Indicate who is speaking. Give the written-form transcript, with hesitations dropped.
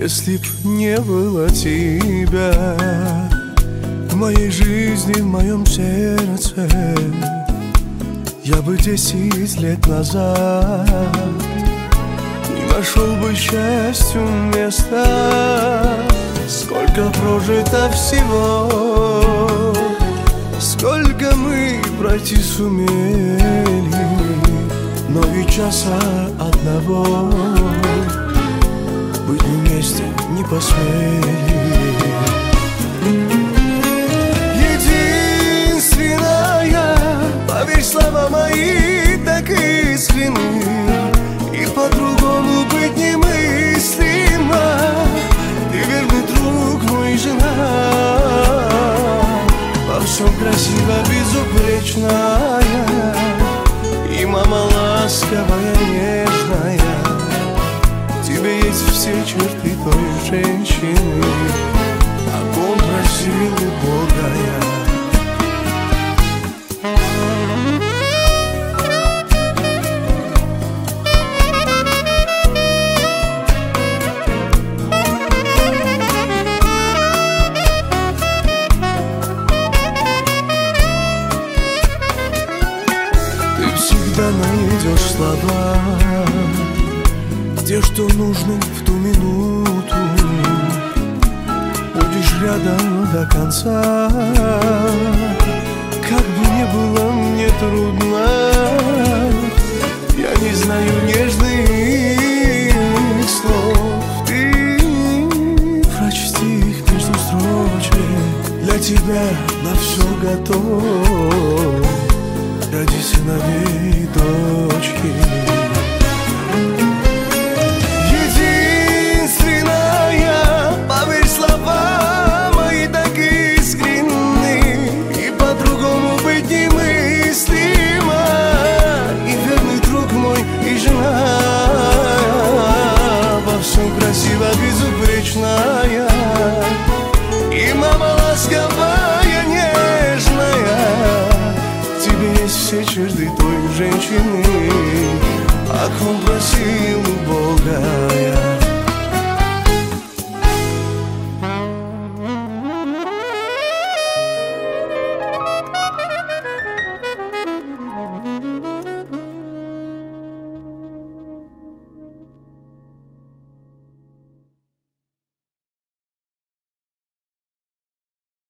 Speaker 1: Если б не было тебя в моей жизни, в моем сердце, я бы 10 лет назад не нашел бы счастью места. Сколько прожито всего, сколько мы пройти сумели, но и часа одного быть вместе не посмели. Единственная, поверь, слова мои так искренны, и по-другому быть немыслимо. Ты верный друг мой, жена, во всем красиво, безупречная, и мама ласковая, нежная. В тебе есть все черты той женщины, о ком просил у Бога я. Всегда найдешь слова, те, что нужны в ту минуту. Будешь рядом до конца, как бы ни было мне трудно. Я не знаю нежных слов, ты прочти их между строчек. Для тебя на все готов, ради сыновей и дочки. Единственная, поверь, слова мои так искренны, и по-другому быть немыслимо. И верный друг мой, и жена, во всем красиво, безупречная, и мама ласковая, нежная. Все черты той женщины,